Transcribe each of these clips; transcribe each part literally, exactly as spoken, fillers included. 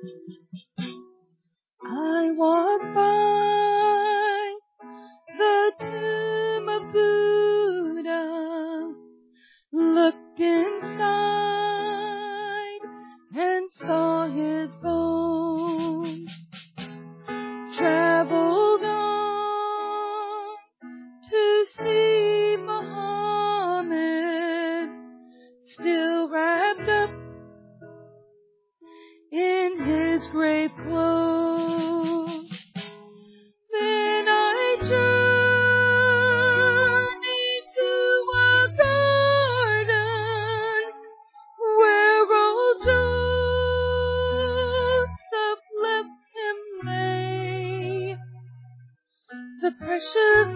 I walked by the tomb of Buddha, looked inside and saw his bones. Traveled on to see Muhammad, still wrapped up in his grave clothes. Then I journeyed to a garden where old Joseph left him lay. The precious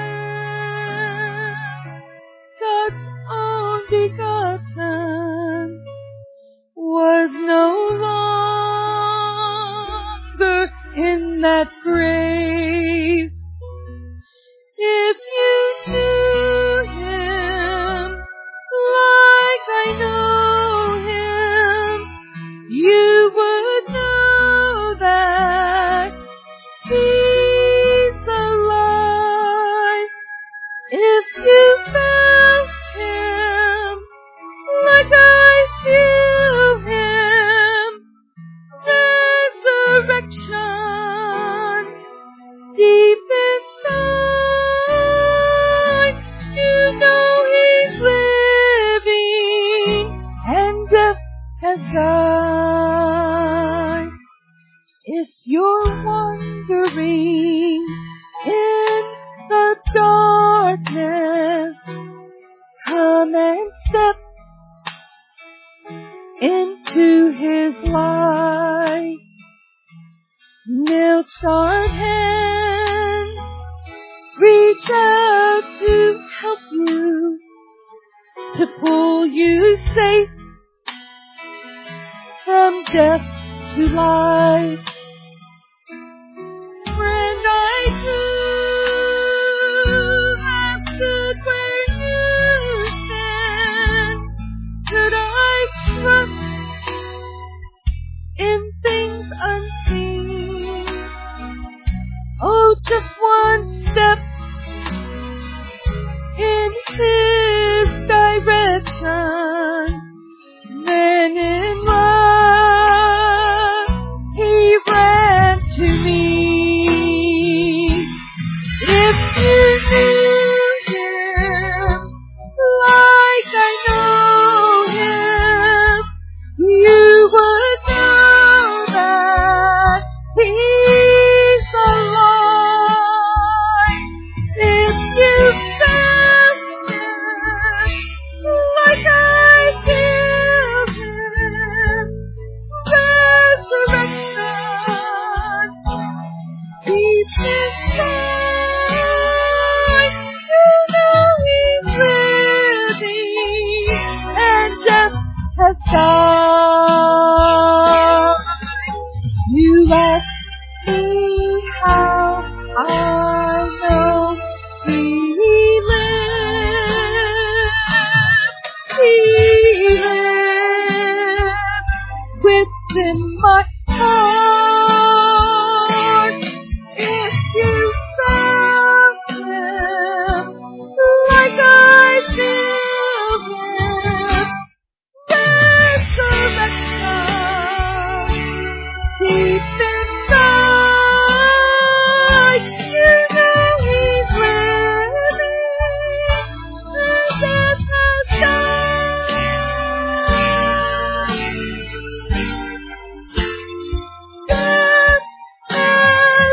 Lamb, God's own begotten, was no longer in that grave. If you knew him like I know him, you would know that he's alive. If you felt him like I feel him, resurrection deep inside, you know he's living and death has died. If you're wandering in the darkness, come and step into his light. Nail-scarred hands reach out to help you, to pull you safe from death to life. Friend, I too have stood where you stand. Could I trust in things unseen? Oh, just one step in his direction, then in love he ran to me. If you knew him like I know him, you would know that he's alive. If you felt him like I feel him, resurrection deep inside, you know he's living and death has died. You ask me how I know he lives. He lives within my heart. If you felt him like I feel him, resurrection deep inside, you know he's living and death has died. Death has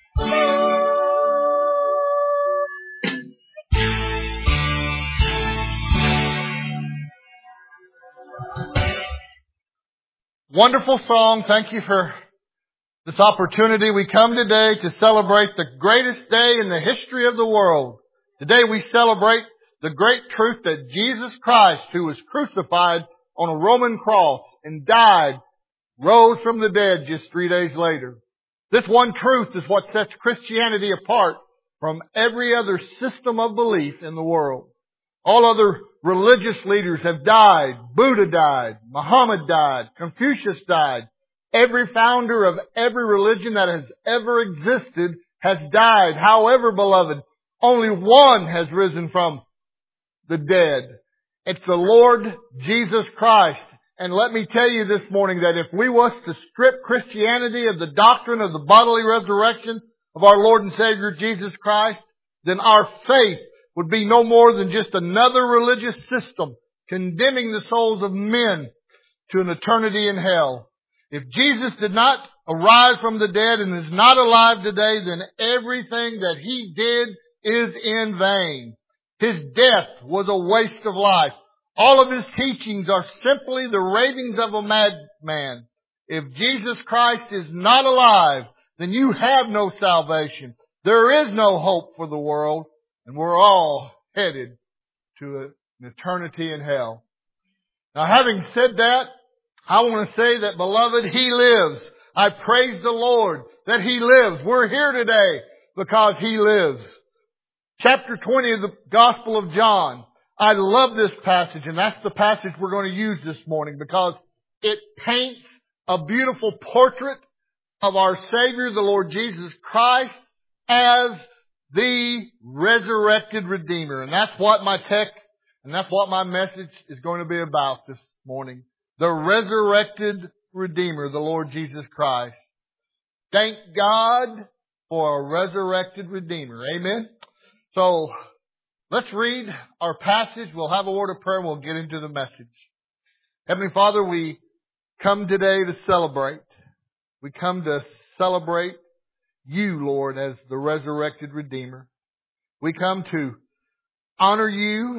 Wonderful song. Thank you for this opportunity. We come today to celebrate the greatest day in the history of the world. Today we celebrate the great truth that Jesus Christ, who was crucified on a Roman cross and died, rose from the dead just three days later. This one truth is what sets Christianity apart from every other system of belief in the world. All other religious leaders have died. Buddha died. Muhammad died. Confucius died. Every founder of every religion that has ever existed has died. However, beloved, only one has risen from the dead. It's the Lord Jesus Christ. And let me tell you this morning that if we was to strip Christianity of the doctrine of the bodily resurrection of our Lord and Savior Jesus Christ, then our faith would be no more than just another religious system condemning the souls of men to an eternity in hell. If Jesus did not arise from the dead and is not alive today, then everything that He did is in vain. His death was a waste of life. All of His teachings are simply the ravings of a madman. If Jesus Christ is not alive, then you have no salvation. There is no hope for the world, and we're all headed to an eternity in hell. Now, having said that, I want to say that, beloved, He lives. I praise the Lord that He lives. We're here today because He lives. Chapter twenty of the Gospel of John. I love this passage, and that's the passage we're going to use this morning because it paints a beautiful portrait of our Savior, the Lord Jesus Christ, as the resurrected Redeemer. And that's what my text and that's what my message is going to be about this morning. The resurrected Redeemer, the Lord Jesus Christ. Thank God for a resurrected Redeemer. Amen? So, let's read our passage. We'll have a word of prayer and we'll get into the message. Heavenly Father, we come today to celebrate. We come to celebrate You, Lord, as the resurrected Redeemer. We come to honor You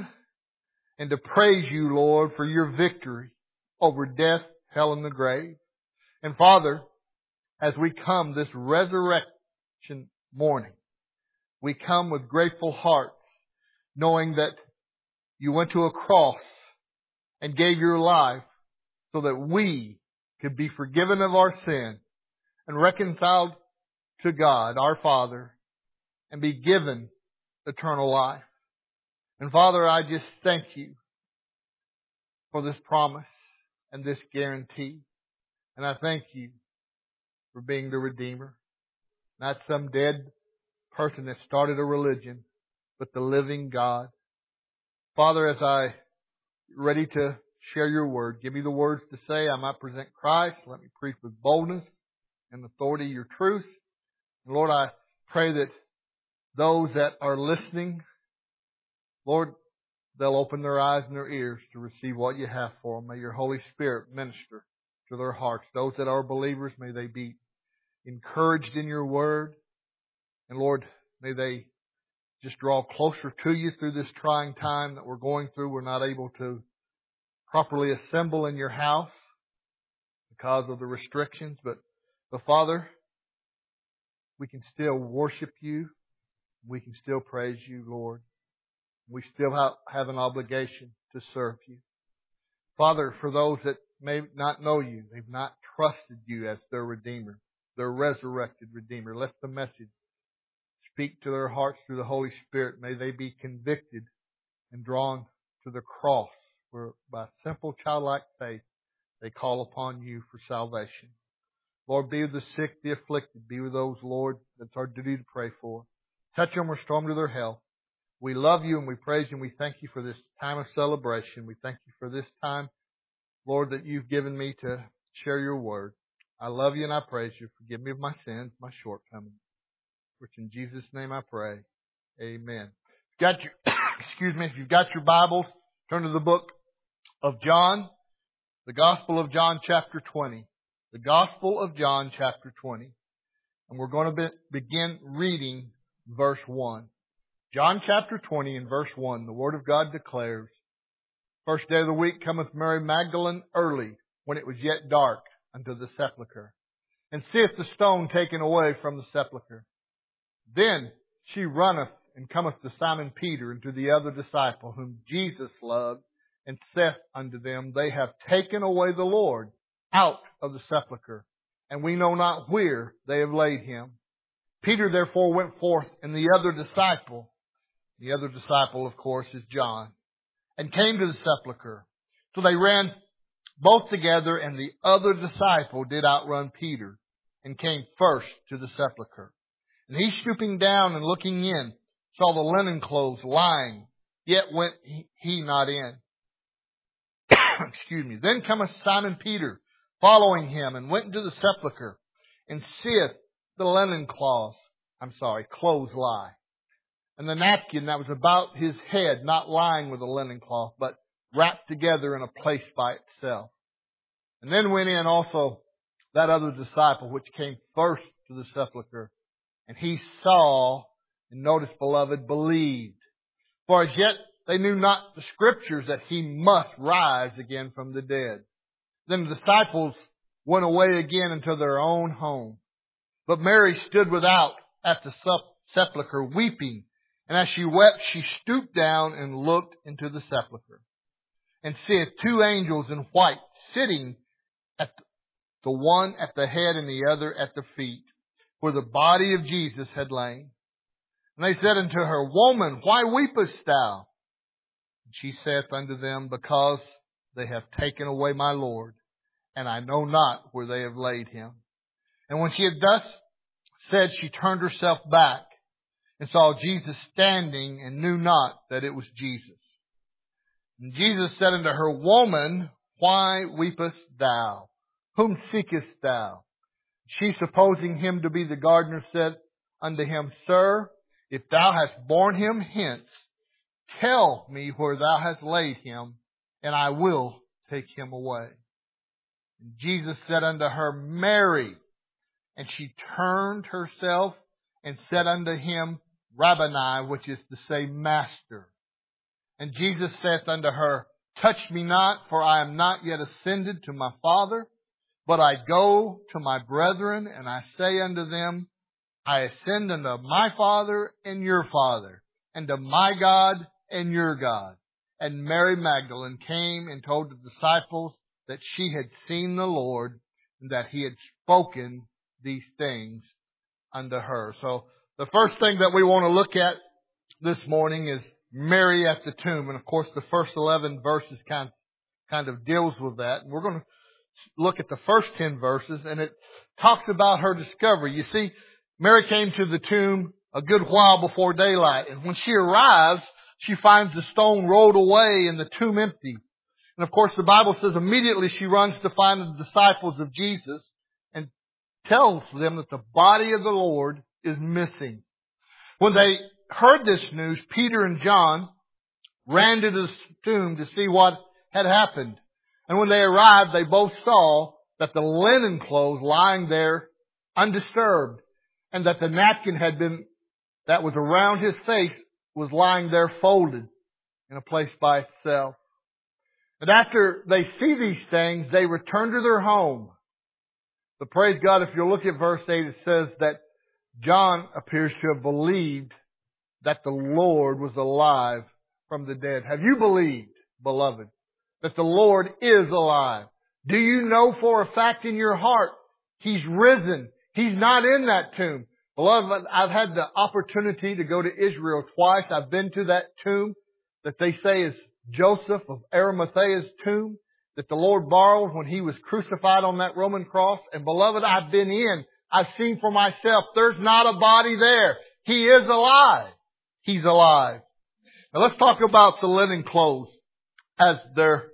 and to praise You, Lord, for Your victory over death, hell, and the grave. And Father, as we come this resurrection morning, we come with grateful hearts, knowing that You went to a cross and gave Your life so that we could be forgiven of our sin and reconciled to God, our Father, and be given eternal life. And Father, I just thank You for this promise and this guarantee. And I thank You for being the Redeemer. Not some dead person that started a religion, but the living God. Father, as I ready to share Your word, give me the words to say. I might present Christ. Let me preach with boldness and authority Your truth. And Lord, I pray that those that are listening, Lord, they'll open their eyes and their ears to receive what You have for them. May Your Holy Spirit minister to their hearts. Those that are believers, may they be encouraged in Your word. And Lord, may they just draw closer to You through this trying time that we're going through. We're not able to properly assemble in Your house because of the restrictions. But, but Father, we can still worship You. We can still praise You, Lord. We still have, have an obligation to serve You. Father, for those that may not know You, they've not trusted You as their Redeemer, their resurrected Redeemer. Let the message speak to their hearts through the Holy Spirit. May they be convicted and drawn to the cross where by simple childlike faith they call upon You for salvation. Lord, be with the sick, the afflicted. Be with those, Lord, that's our duty to pray for. Touch them, restore them to their health. We love You and we praise You and we thank You for this time of celebration. We thank You for this time, Lord, that You've given me to share Your word. I love You and I praise You. Forgive me of my sins, my shortcomings. Which in Jesus' name I pray. Amen. If you've got your, excuse me, if you've got your Bibles, turn to the book of John, the Gospel of John chapter twenty. The Gospel of John chapter twenty. And we're going to be, begin reading verse one. John chapter twenty and verse one, the Word of God declares, First day of the week cometh Mary Magdalene early, when it was yet dark, unto the sepulchre, and seeth the stone taken away from the sepulchre. Then she runneth and cometh to Simon Peter and to the other disciple whom Jesus loved, and saith unto them, They have taken away the Lord out of the sepulchre, and we know not where they have laid Him. Peter therefore went forth, and the other disciple, the other disciple, of course, is John, and came to the sepulchre. So they ran both together, and the other disciple did outrun Peter, and came first to the sepulchre. And he, stooping down and looking in, saw the linen clothes lying, yet went he not in. Excuse me. Then cometh Simon Peter, following him, and went into the sepulchre, and seeth the linen cloths, I'm sorry, clothes lie, and the napkin that was about his head not lying with a linen cloth, but wrapped together in a place by itself. And then went in also that other disciple, which came first to the sepulchre, and he saw, and notice, beloved, believed. For as yet they knew not the Scriptures that he must rise again from the dead. Then the disciples went away again into their own home. But Mary stood without at the sepulchre weeping. And as she wept, she stooped down and looked into the sepulchre, and seeth two angels in white sitting, at the one at the head and the other at the feet, where the body of Jesus had lain. And they said unto her, Woman, why weepest thou? And she saith unto them, Because they have taken away my Lord, and I know not where they have laid him. And when she had thus said, she turned herself back, and saw Jesus standing, and knew not that it was Jesus. And Jesus said unto her, Woman, why weepest thou? Whom seekest thou? She, supposing him to be the gardener, said unto him, Sir, if thou hast borne him hence, tell me where thou hast laid him, and I will take him away. And Jesus said unto her, Mary. And she turned herself and said unto him, Rabboni, which is to say, Master. And Jesus saith unto her, Touch me not, for I am not yet ascended to my Father, but I go to my brethren, and I say unto them, I ascend unto my Father and your Father, and to my God and your God. And Mary Magdalene came and told the disciples that she had seen the Lord, and that he had spoken these things unto her. So the first thing that we want to look at this morning is Mary at the tomb. And of course the first eleven verses kind, kind of deals with that. And we're going to look at the first ten verses, and it talks about her discovery. You see, Mary came to the tomb a good while before daylight. And when she arrives, she finds the stone rolled away and the tomb empty. And of course the Bible says immediately she runs to find the disciples of Jesus and tells them that the body of the Lord is missing. When they heard this news, Peter and John ran to the tomb to see what had happened. And when they arrived, they both saw that the linen clothes lying there undisturbed, and that the napkin had been, that was around his face, was lying there folded in a place by itself. And after they see these things, they return to their home. But praise God, if you look at verse eight, it says that John appears to have believed that the Lord was alive from the dead. Have you believed, beloved, that the Lord is alive? Do you know for a fact in your heart He's risen? He's not in that tomb. Beloved, I've had the opportunity to go to Israel twice. I've been to that tomb that they say is Joseph of Arimathea's tomb that the Lord borrowed when He was crucified on that Roman cross. And beloved, I've been in. I've seen for myself. There's not a body there. He is alive. He's alive. Now let's talk about the linen clothes as they're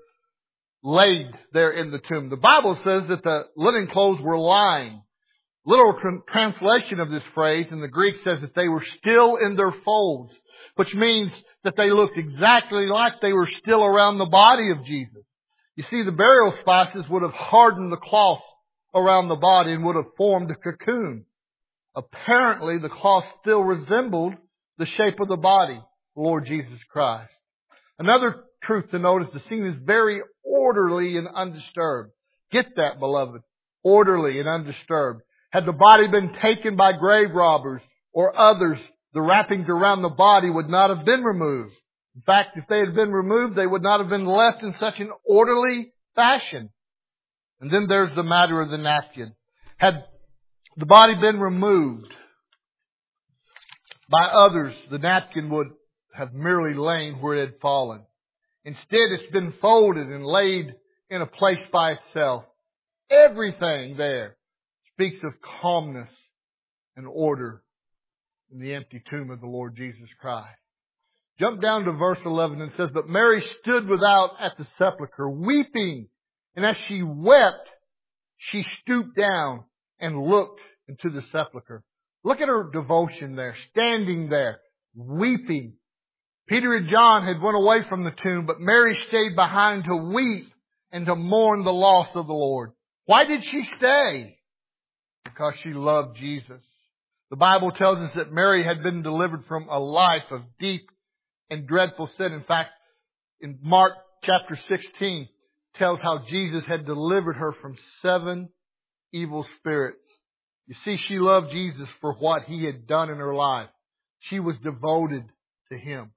laid there in the tomb. The Bible says that the linen clothes were lying. Literal translation of this phrase in the Greek says that they were still in their folds, which means that they looked exactly like they were still around the body of Jesus. You see, the burial spices would have hardened the cloth around the body and would have formed a cocoon. Apparently, the cloth still resembled the shape of the body, the Lord Jesus Christ. Another truth to note is the scene is very orderly and undisturbed. Get that, beloved. Orderly and undisturbed. Had the body been taken by grave robbers or others, the wrappings around the body would not have been removed. In fact, if they had been removed, they would not have been left in such an orderly fashion. And then there's the matter of the napkin. Had the body been removed by others, the napkin would have merely lain where it had fallen. Instead, it's been folded and laid in a place by itself. Everything there speaks of calmness and order in the empty tomb of the Lord Jesus Christ. Jump down to verse eleven and it says, "But Mary stood without at the sepulchre, weeping. And as she wept, she stooped down and looked into the sepulchre." Look at her devotion there, standing there, weeping. Peter and John had went away from the tomb, but Mary stayed behind to weep and to mourn the loss of the Lord. Why did she stay? Because she loved Jesus. The Bible tells us that Mary had been delivered from a life of deep and dreadful sin. In fact, in Mark chapter sixteen, tells how Jesus had delivered her from seven evil spirits. You see, she loved Jesus for what He had done in her life. She was devoted to Him.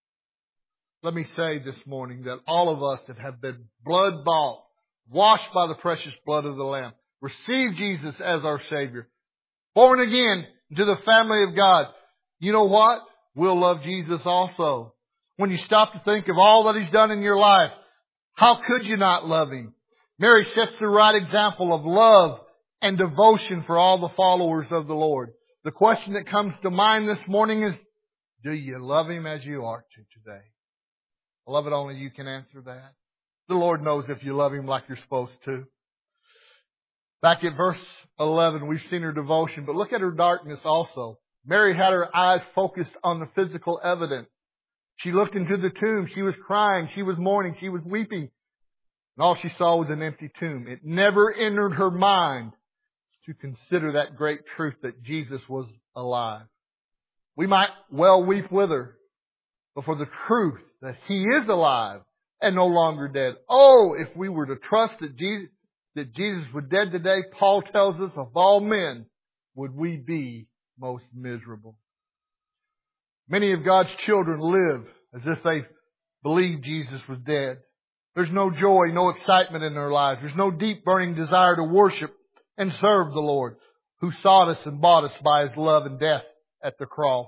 Let me say this morning that all of us that have been blood bought, washed by the precious blood of the Lamb, received Jesus as our Savior, born again into the family of God, you know what? We'll love Jesus also. When you stop to think of all that He's done in your life, how could you not love Him? Mary sets the right example of love and devotion for all the followers of the Lord. The question that comes to mind this morning is, do you love Him as you are to today? Beloved, only you can answer that. The Lord knows if you love Him like you're supposed to. Back at verse eleven, we've seen her devotion, but look at her darkness also. Mary had her eyes focused on the physical evidence. She looked into the tomb. She was crying. She was mourning. She was weeping. And all she saw was an empty tomb. It never entered her mind to consider that great truth that Jesus was alive. We might well weep with her, but for the truth that He is alive and no longer dead. Oh, if we were to trust that Jesus, that Jesus was dead today, Paul tells us of all men would we be most miserable. Many of God's children live as if they believed Jesus was dead. There's no joy, no excitement in their lives. There's no deep burning desire to worship and serve the Lord who sought us and bought us by His love and death at the cross.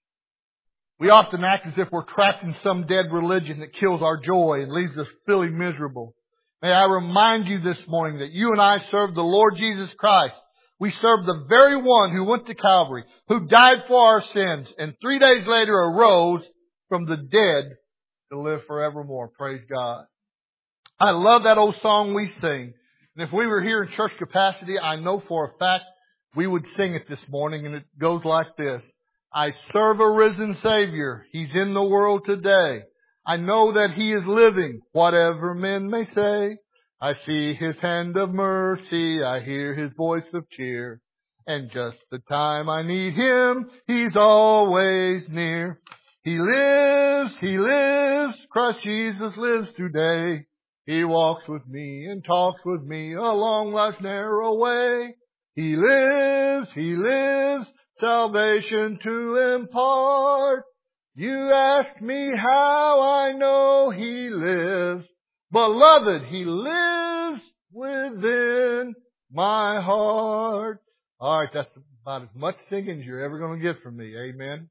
We often act as if we're trapped in some dead religion that kills our joy and leaves us feeling miserable. May I remind you this morning that you and I serve the Lord Jesus Christ. We serve the very one who went to Calvary, who died for our sins, and three days later arose from the dead to live forevermore. Praise God. I love that old song we sing. And if we were here in church capacity, I know for a fact we would sing it this morning, and it goes like this. I serve a risen Savior. He's in the world today. I know that He is living, whatever men may say. I see His hand of mercy. I hear His voice of cheer. And just the time I need Him, He's always near. He lives, He lives. Christ Jesus lives today. He walks with me and talks with me along life's narrow way. He lives, He lives. Salvation to impart. You ask me how I know He lives. Beloved, He lives within my heart. All right, that's about as much singing as you're ever going to get from me. Amen.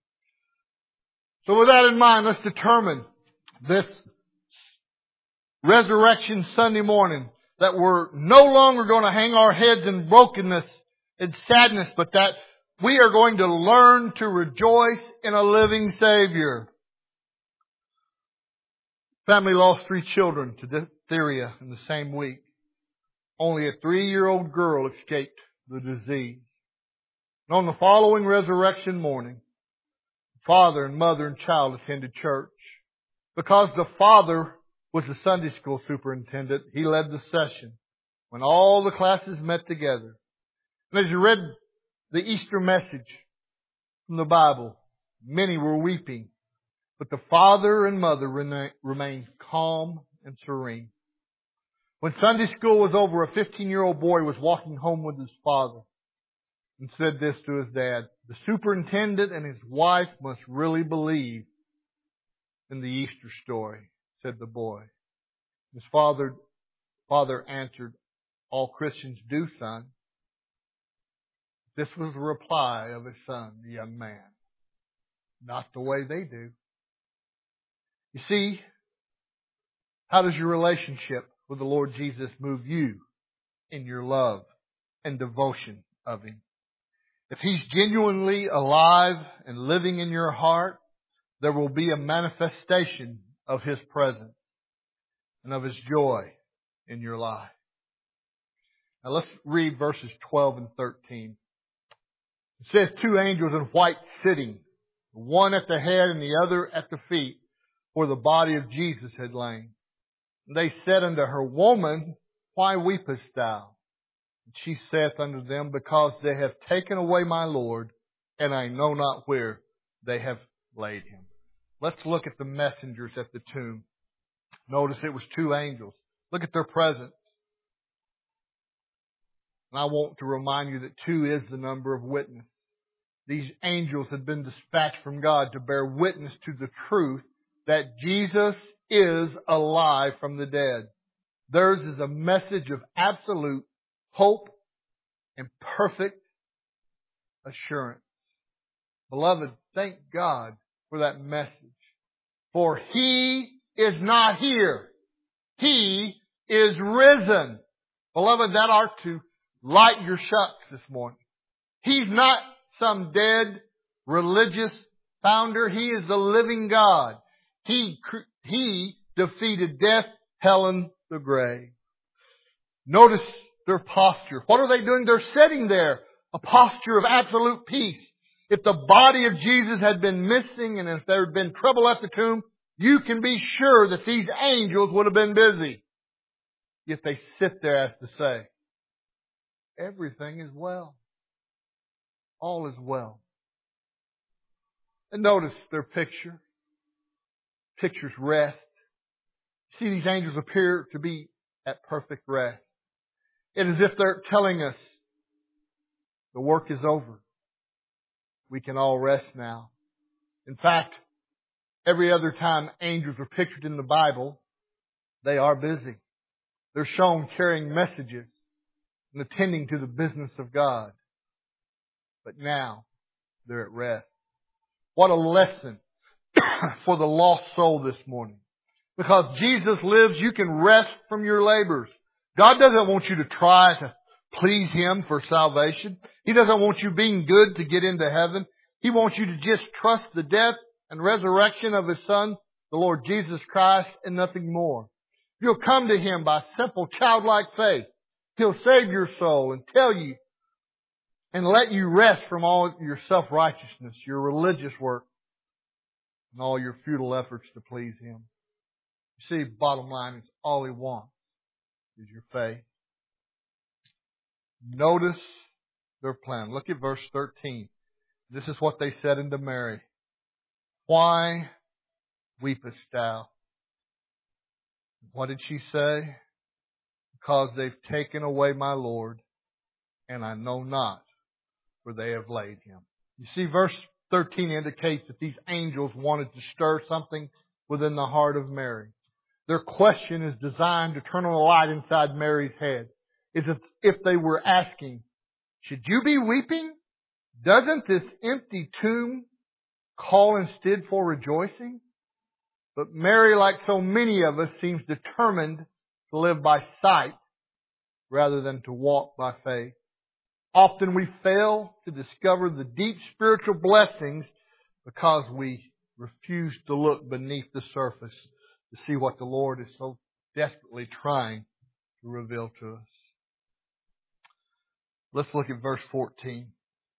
So with that in mind, let's determine this Resurrection Sunday morning that we're no longer going to hang our heads in brokenness and sadness, but that we are going to learn to rejoice in a living Savior. Family lost three children to diphtheria in the same week. Only a three-year-old girl escaped the disease. And on the following resurrection morning, father and mother and child attended church. Because the father was the Sunday school superintendent, he led the session when all the classes met together. And as you read the Easter message from the Bible, many were weeping, but the father and mother remained calm and serene. When Sunday school was over, a fifteen-year-old boy was walking home with his father and said this to his dad. The superintendent and his wife must really believe in the Easter story, said the boy. His father, father answered, all Christians do, son. This was the reply of his son, the young man. Not the way they do. You see, how does your relationship will the Lord Jesus move you in your love and devotion of Him? If He's genuinely alive and living in your heart, there will be a manifestation of His presence and of His joy in your life. Now let's read verses twelve and thirteen. It says, two angels in white sitting, one at the head and the other at the feet, where the body of Jesus had lain. And they said unto her, Woman, why weepest thou? And she saith unto them, Because they have taken away my Lord, and I know not where they have laid Him. Let's look at the messengers at the tomb. Notice it was two angels. Look at their presence. And I want to remind you that two is the number of witness. These angels had been dispatched from God to bear witness to the truth that Jesus is alive from the dead. Theirs is a message of absolute hope and perfect assurance. Beloved, thank God for that message. For He is not here. He is risen. Beloved, that ought to light your shucks this morning. He's not some dead religious founder. He is the living God. He, he defeated death, hell, and the grave. Notice their posture. What are they doing? They're sitting there. A posture of absolute peace. If the body of Jesus had been missing and if there had been trouble at the tomb, you can be sure that these angels would have been busy. Yet they sit there as to say, everything is well. All is well. And notice their picture. Picture's rest. See, these angels appear to be at perfect rest. It is as if they're telling us, the work is over. We can all rest now. In fact, every other time angels are pictured in the Bible, they are busy. They're shown carrying messages and attending to the business of God. But now, they're at rest. What a lesson for the lost soul this morning. Because Jesus lives, you can rest from your labors. God doesn't want you to try to please Him for salvation. He doesn't want you being good to get into heaven. He wants you to just trust the death and resurrection of His Son, the Lord Jesus Christ, and nothing more. If you'll come to Him by simple childlike faith, He'll save your soul and tell you and let you rest from all your self-righteousness, your religious work, and all your futile efforts to please Him. You see, bottom line is all He wants is your faith. Notice their plan. Look at verse thirteen. This is what they said unto Mary. Why weepest thou? What did she say? Because they've taken away my Lord, and I know not where they have laid Him. You see, verse thirteen indicates that these angels wanted to stir something within the heart of Mary. Their question is designed to turn on a light inside Mary's head. It's as if they were asking, should you be weeping? Doesn't this empty tomb call instead for rejoicing? But Mary, like so many of us, seems determined to live by sight rather than to walk by faith. Often we fail to discover the deep spiritual blessings because we refuse to look beneath the surface to see what the Lord is so desperately trying to reveal to us. Let's look at verse fourteen.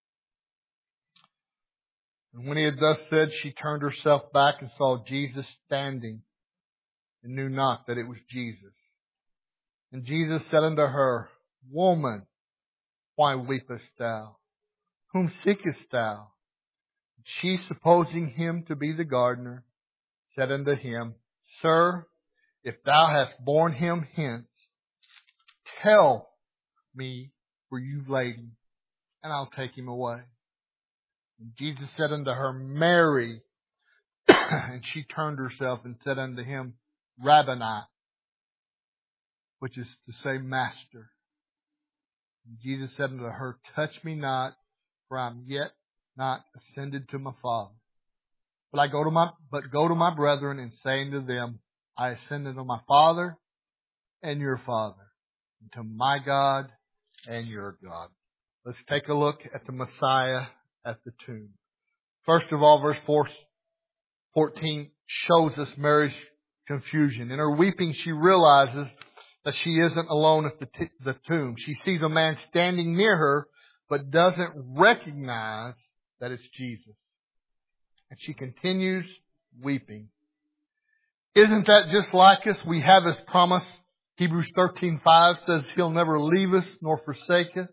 And when he had thus said, she turned herself back and saw Jesus standing and knew not that it was Jesus. And Jesus said unto her, Woman, why weepest thou? Whom seekest thou? She, supposing him to be the gardener, said unto him, Sir, if thou hast borne him hence, tell me where you've laid him, and I'll take him away. And Jesus said unto her, Mary. And she turned herself and said unto him, Rabboni, which is to say, Master. And Jesus said unto her, Touch me not, for I am yet not ascended to my Father. But I go to my, but go to my brethren and say unto them, I ascend unto my Father and your Father, and to my God and your God. Let's take a look at the Messiah at the tomb. First of all, verse fourteen shows us Mary's confusion. In her weeping, she realizes that she isn't alone at the, t- the tomb. She sees a man standing near her, but doesn't recognize that it's Jesus. And she continues weeping. Isn't that just like us? We have His promise. Hebrews thirteen five says He'll never leave us nor forsake us.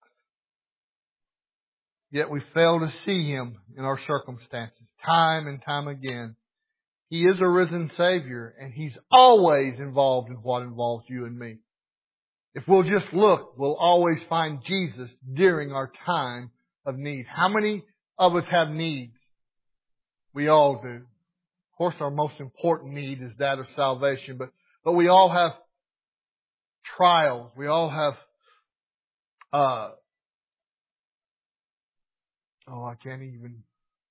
Yet we fail to see Him in our circumstances, time and time again. He is a risen Savior, and He's always involved in what involves you and me. If we'll just look, we'll always find Jesus during our time of need. How many of us have needs? We all do. Of course, our most important need is that of salvation, but, but we all have trials. We all have, uh, oh, I can't even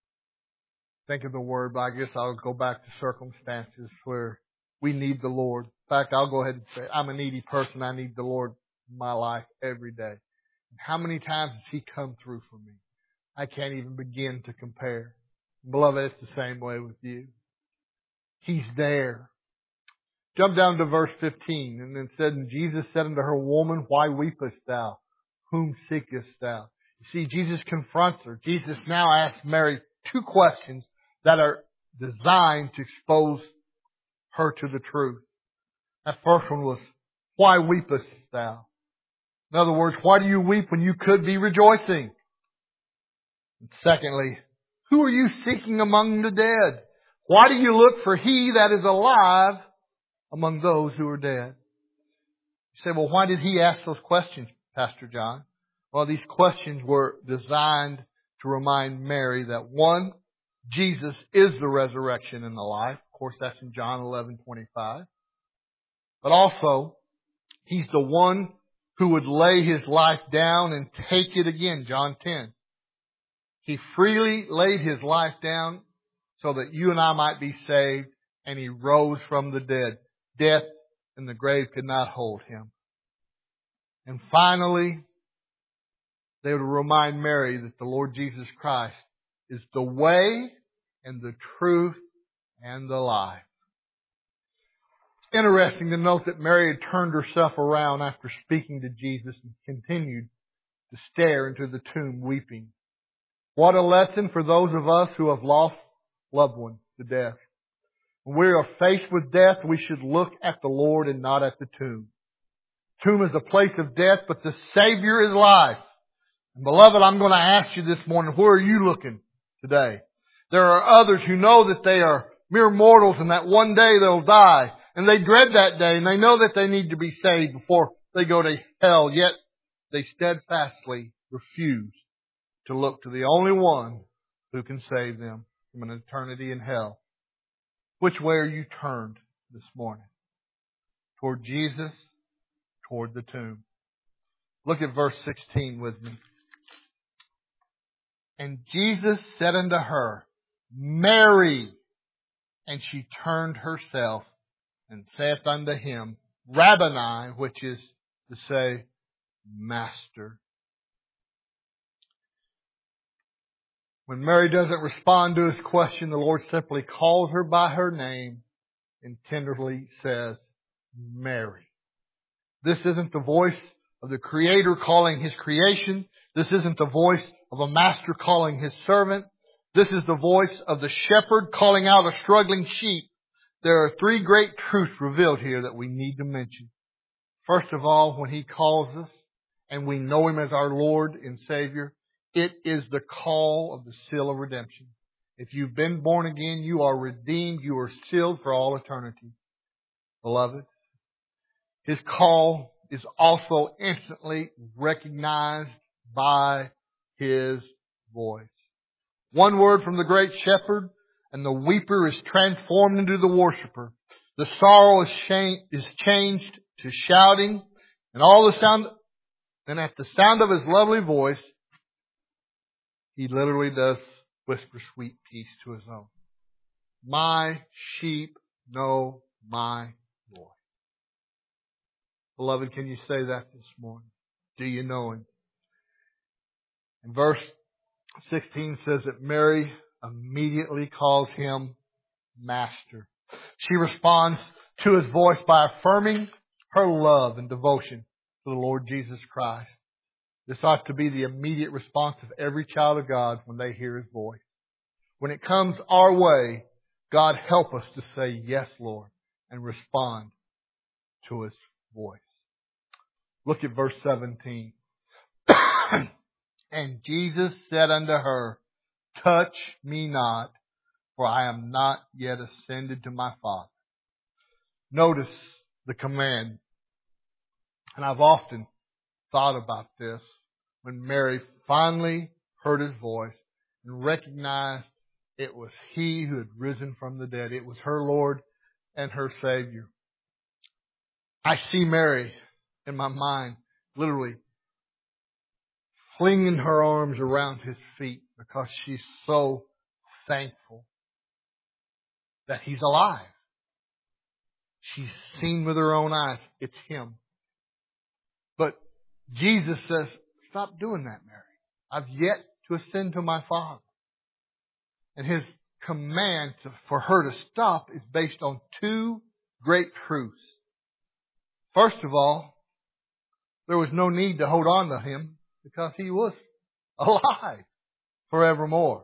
think of the word, but I guess I'll go back to circumstances where we need the Lord. In fact, I'll go ahead and say I'm a needy person. I need the Lord in my life every day. How many times has He come through for me? I can't even begin to compare. Beloved, it's the same way with you. He's there. Jump down to verse fifteen. And then said, and Jesus said unto her, Woman, why weepest thou? Whom seekest thou? You see, Jesus confronts her. Jesus now asks Mary two questions that are designed to expose her to the truth. That first one was, why weepest thou? In other words, why do you weep when you could be rejoicing? And secondly, who are you seeking among the dead? Why do you look for He that is alive among those who are dead? You say, well, why did He ask those questions, Pastor John? Well, these questions were designed to remind Mary that, one, Jesus is the resurrection and the life. Of course, that's in John eleven twenty-five. But also, He's the one who would lay His life down and take it again, John ten. He freely laid His life down so that you and I might be saved, and He rose from the dead. Death and the grave could not hold Him. And finally, they would remind Mary that the Lord Jesus Christ is the way and the truth and the life. It's interesting to note that Mary had turned herself around after speaking to Jesus and continued to stare into the tomb weeping. What a lesson for those of us who have lost loved ones to death. When we are faced with death, we should look at the Lord and not at the tomb. Tomb is a place of death, but the Savior is life. And beloved, I'm going to ask you this morning, where are you looking today? There are others who know that they are mere mortals and that one day they'll die. And they dread that day and they know that they need to be saved before they go to hell. Yet they steadfastly refuse to look to the only one who can save them from an eternity in hell. Which way are you turned this morning? Toward Jesus, toward the tomb. Look at verse sixteen with me. And Jesus said unto her, Mary. And she turned herself and saith unto Him, Rabboni, which is to say, Master. When Mary doesn't respond to His question, the Lord simply calls her by her name and tenderly says, Mary. This isn't the voice of the Creator calling His creation. This isn't the voice of a master calling his servant. This is the voice of the shepherd calling out a struggling sheep. There are three great truths revealed here that we need to mention. First of all, when He calls us and we know Him as our Lord and Savior, it is the call of the seal of redemption. If you've been born again, you are redeemed. You are sealed for all eternity. Beloved, His call is also instantly recognized by His voice. One word from the great shepherd and the weeper is transformed into the worshiper. The sorrow is, cha- is changed to shouting, and all the sound, and at the sound of His lovely voice, He literally does whisper sweet peace to His own. My sheep know my voice. Beloved, can you say that this morning? Do you know Him? And verse sixteen says that Mary immediately calls Him Master. She responds to His voice by affirming her love and devotion to the Lord Jesus Christ. This ought to be the immediate response of every child of God when they hear His voice. When it comes our way, God help us to say, yes, Lord, and respond to His voice. Look at verse seventeen. And Jesus said unto her, touch me not, for I am not yet ascended to my Father. Notice the command. And I've often thought about this when Mary finally heard His voice and recognized it was He who had risen from the dead. It was her Lord and her Savior. I see Mary in my mind literally flinging her arms around His feet because she's so thankful that He's alive. She's seen with her own eyes. It's Him. But Jesus says, stop doing that, Mary. I've yet to ascend to my Father. And His command to, for her to stop is based on two great truths. First of all, there was no need to hold on to Him because He was alive forevermore.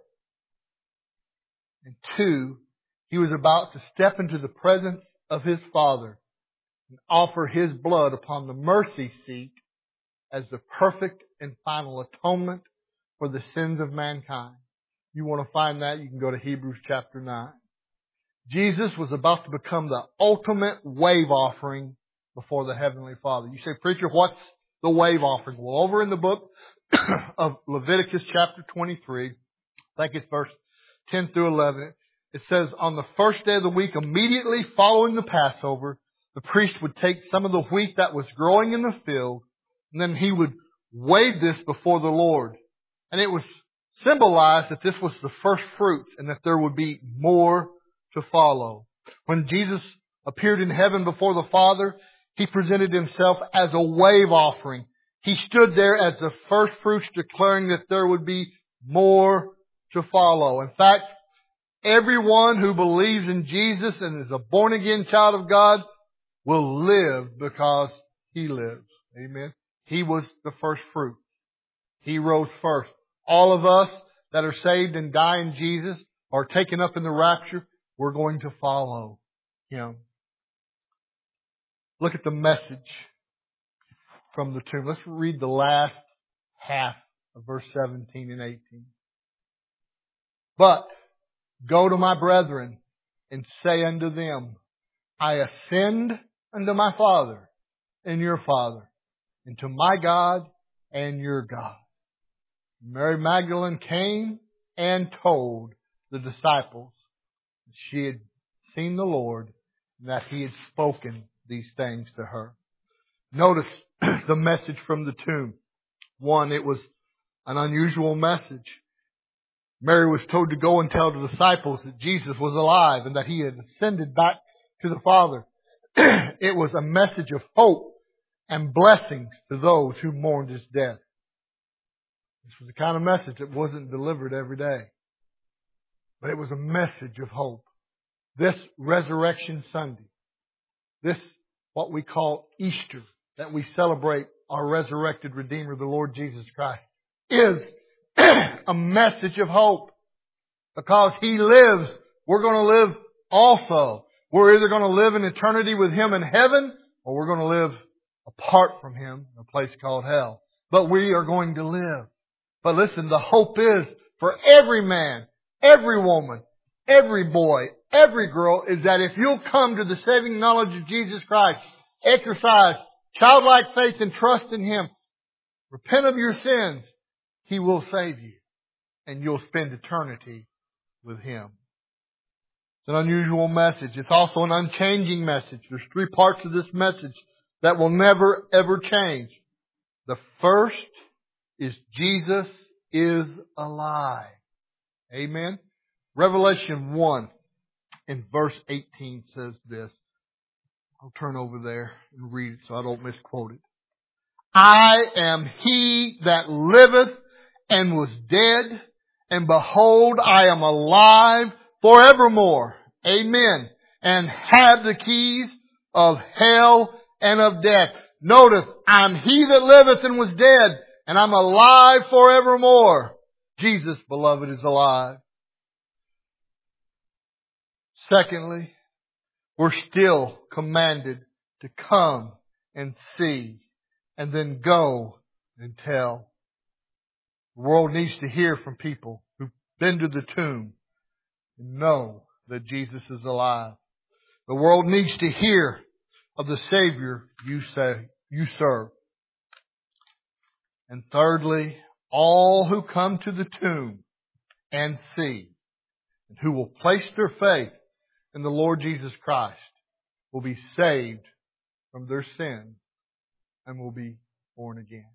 And two, He was about to step into the presence of His Father and offer His blood upon the mercy seat as the perfect and final atonement for the sins of mankind. You want to find that, you can go to Hebrews chapter nine. Jesus was about to become the ultimate wave offering before the Heavenly Father. You say, preacher, what's the wave offering? Well, over in the book of Leviticus chapter twenty-three, I think it's verse ten through eleven, it says, on the first day of the week, immediately following the Passover, the priest would take some of the wheat that was growing in the field, and then he would wave this before the Lord. And it was symbolized that this was the first fruits and that there would be more to follow. When Jesus appeared in heaven before the Father, He presented Himself as a wave offering. He stood there as the first fruits, declaring that there would be more to follow. In fact, everyone who believes in Jesus and is a born-again child of God will live because He lives. Amen. He was the first fruit. He rose first. All of us that are saved and die in Jesus are taken up in the rapture. We're going to follow Him. Look at the message from the tomb. Let's read the last half of verse seventeen and eighteen. But go to my brethren and say unto them, I ascend unto my Father and your Father, and to my God and your God. Mary Magdalene came and told the disciples that she had seen the Lord and that He had spoken these things to her. Notice the message from the tomb. One, it was an unusual message. Mary was told to go and tell the disciples that Jesus was alive and that He had ascended back to the Father. It was a message of hope and blessings to those who mourned His death. This was the kind of message that wasn't delivered every day. But it was a message of hope. This Resurrection Sunday, this what we call Easter, that we celebrate our resurrected Redeemer, the Lord Jesus Christ, is a message of hope. Because He lives, we're going to live also. We're either going to live in eternity with Him in heaven, or we're going to live apart from Him in a place called hell. But we are going to live. But listen, the hope is for every man, every woman, every boy, every girl, is that if you'll come to the saving knowledge of Jesus Christ, exercise childlike faith and trust in Him, repent of your sins, He will save you. And you'll spend eternity with Him. It's an unusual message. It's also an unchanging message. There's three parts of this message that will never, ever change. The first is Jesus is alive. Amen. Revelation one in verse eighteen says this. I'll turn over there and read it so I don't misquote it. I am he that liveth and was dead, and behold, I am alive forevermore. Amen. And have the keys of hell and of death. Notice, I'm he that liveth and was dead, and I'm alive forevermore. Jesus, beloved, is alive. Secondly, we're still commanded to come and see and then go and tell. The world needs to hear from people who've been to the tomb and know that Jesus is alive. The world needs to hear of the Savior you say you serve. And thirdly, all who come to the tomb and see and who will place their faith in the Lord Jesus Christ will be saved from their sins and will be born again.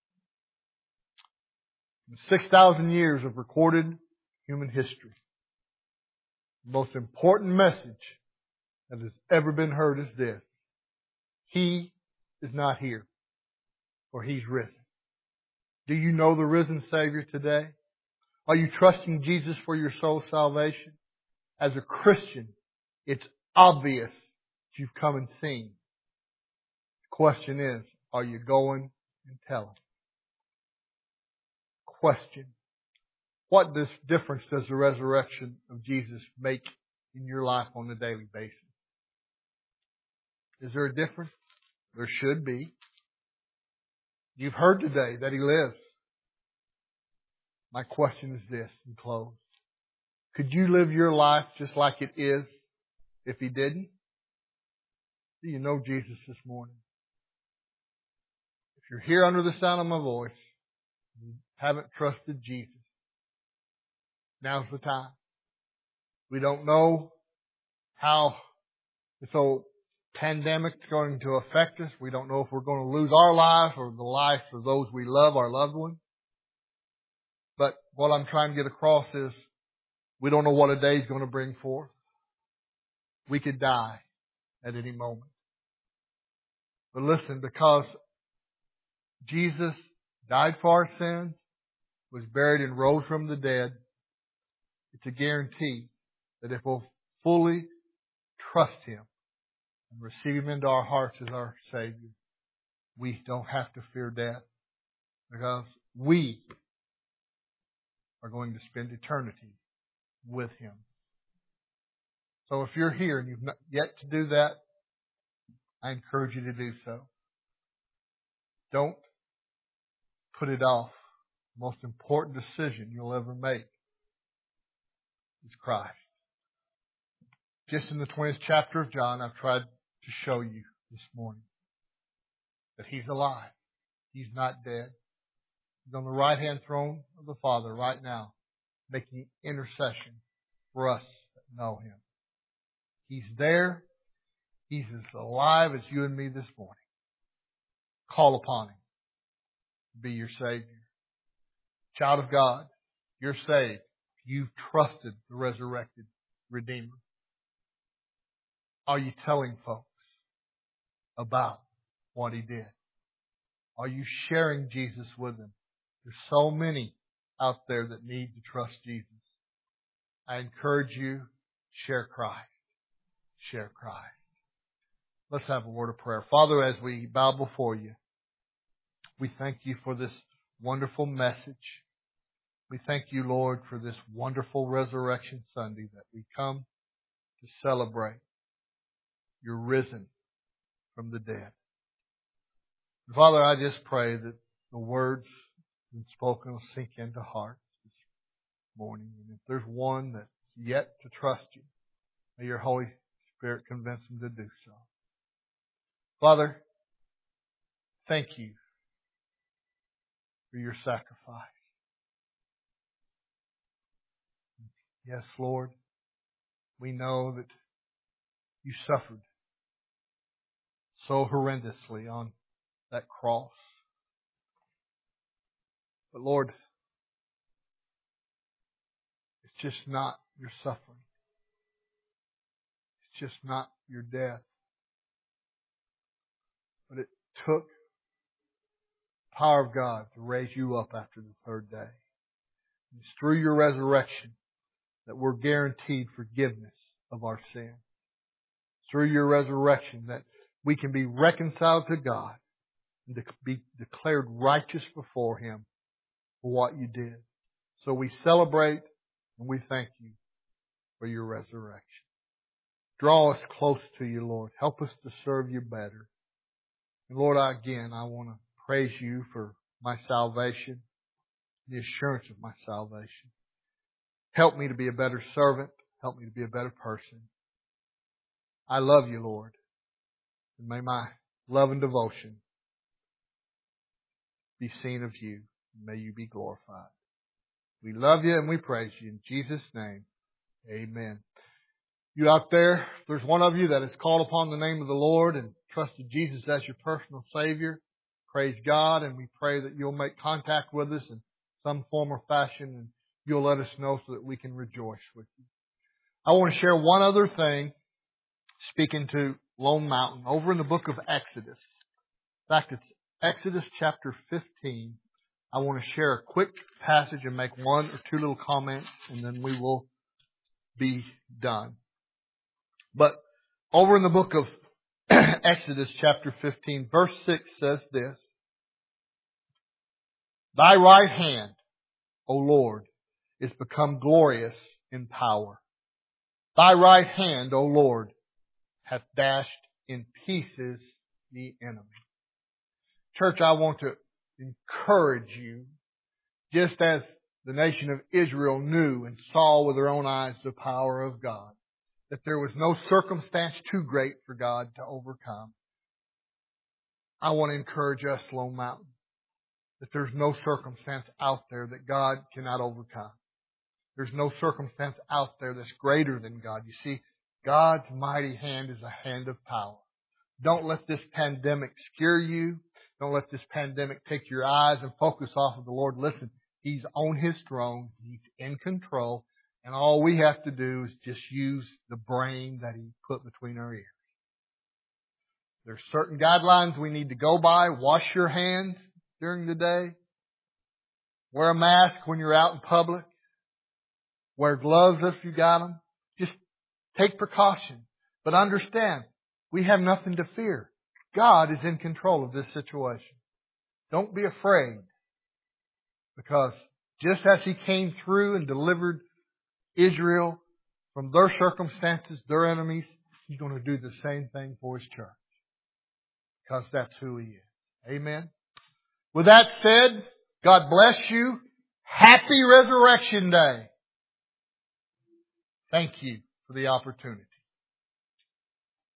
In six thousand years of recorded human history, the most important message that has ever been heard is this: He is not here, for He's risen. Do you know the risen Savior today? Are you trusting Jesus for your soul's salvation? As a Christian, it's obvious that you've come and seen. The question is, are you going and telling? Question: what this difference does the resurrection of Jesus make in your life on a daily basis? Is there a difference? There should be. You've heard today that He lives. My question is this in close: could you live your life just like it is if He didn't? Do you know Jesus this morning? If you're here under the sound of my voice, and you haven't trusted Jesus, now's the time. We don't know how this old pandemic's going to affect us. We don't know if we're going to lose our life or the life of those we love, our loved ones. But what I'm trying to get across is we don't know what a day is going to bring forth. We could die at any moment. But listen, because Jesus died for our sins, was buried and rose from the dead, it's a guarantee that if we'll fully trust Him and receive Him into our hearts as our Savior, we don't have to fear death, because we are going to spend eternity with Him. So if you're here and you've not yet to do that, I encourage you to do so. Don't put it off. The most important decision you'll ever make is Christ. Just in the twentieth chapter of John, I've tried to show you this morning that He's alive. He's not dead. He's on the right-hand throne of the Father right now, making intercession for us that know Him. He's there. He's as alive as you and me this morning. Call upon Him to be your Savior. Child of God, you're saved. You've trusted the resurrected Redeemer. Are you telling folks about what He did? Are you sharing Jesus with them? There's so many out there that need to trust Jesus. I encourage you, share Christ. Share Christ. Let's have a word of prayer. Father, as we bow before You, we thank You for this wonderful message. We thank You, Lord, for this wonderful Resurrection Sunday that we come to celebrate You're risen from the dead. And Father, I just pray that the words and spoken will sink into hearts this morning. And if there's one that's yet to trust You, may Your Holy Spirit convince them to do so. Father, thank You for Your sacrifice. Yes, Lord, we know that You suffered so horrendously on that cross. But Lord, it's just not Your suffering. It's just not Your death. But it took the power of God to raise you up after the third day. It's through your resurrection that we're guaranteed forgiveness of our sins. Through your resurrection that we can be reconciled to God and to be declared righteous before Him for what you did. So we celebrate and we thank you for your resurrection. Draw us close to you, Lord. Help us to serve you better. And Lord, I, again, I want to praise you for my salvation, the assurance of my salvation. Help me to be a better servant. Help me to be a better person. I love you, Lord. And may my love and devotion be seen of you. May you be glorified. We love you and we praise you. In Jesus' name, amen. You out there, if there's one of you that has called upon the name of the Lord and trusted Jesus as your personal Savior, praise God, and we pray that you'll make contact with us in some form or fashion and you'll let us know so that we can rejoice with you. I want to share one other thing, speaking to Lone Mountain, over in the book of Exodus. In fact, it's Exodus chapter fifteen. I want to share a quick passage and make one or two little comments, and then we will be done. But over in the book of Exodus chapter fifteen, verse six says this: Thy right hand, O Lord, is become glorious in power. Thy right hand, O Lord, hath dashed in pieces the enemy. Church, I want to encourage you, just as the nation of Israel knew and saw with their own eyes the power of God, that there was no circumstance too great for God to overcome. I want to encourage us, Lone Mountain, that there's no circumstance out there that God cannot overcome. There's no circumstance out there that's greater than God. You see, God's mighty hand is a hand of power. Don't let this pandemic scare you. Don't let this pandemic take your eyes and focus off of the Lord. Listen, He's on His throne. He's in control. And all we have to do is just use the brain that He put between our ears. There's certain guidelines we need to go by. Wash your hands during the day. Wear a mask when you're out in public. Wear gloves if you got them. Just take precaution. But understand, we have nothing to fear. God is in control of this situation. Don't be afraid. Because just as He came through and delivered Israel from their circumstances, their enemies, He's going to do the same thing for His church. Because that's who He is. Amen. With that said, God bless you. Happy Resurrection Day. Thank you for the opportunity.